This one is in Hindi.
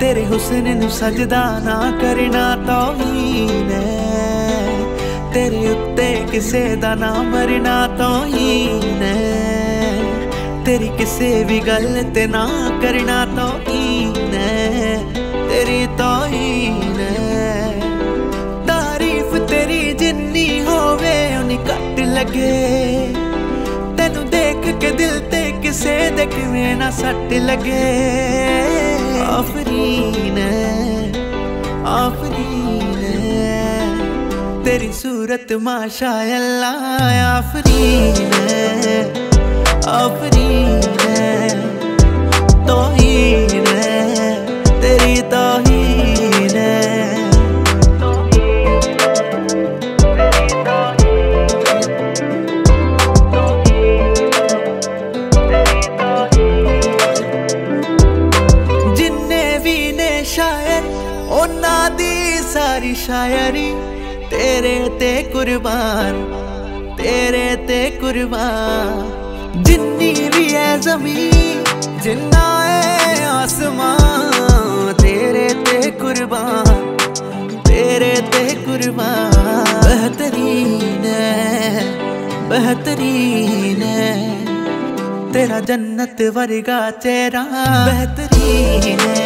तेरे हुस्न नू सजदा ना करना तौहीन है, तेरे उत्ते किसे दा ना मरना तौहीन है, तेरी किसे भी गल ते ना करना तौहीन है, तेरी तौहीन है। तारीफ तेरी जिन्नी होवे उन्नी घट लगे, तेनू देख के दिल ते किसे दे किवें ना सट लगे। आफरीन है, आफरीन है, तेरी सूरत माशाअल्लाह आफरीन है, आफरीन है, तौहीन है, तेरी तौहीन है। शायर ओना दी सारी शायरी तेरे ते कुर्बान, तेरे ते कुर्बान। जिन्नी भी है ज़मीन जिन्ना है आसमान, तेरे ते कुर्बान, तेरे ते कुर्बान। बेहतरीन है, बेहतरीन है, तेरा जन्नत वर्गा चेहरा बेहतरीन है,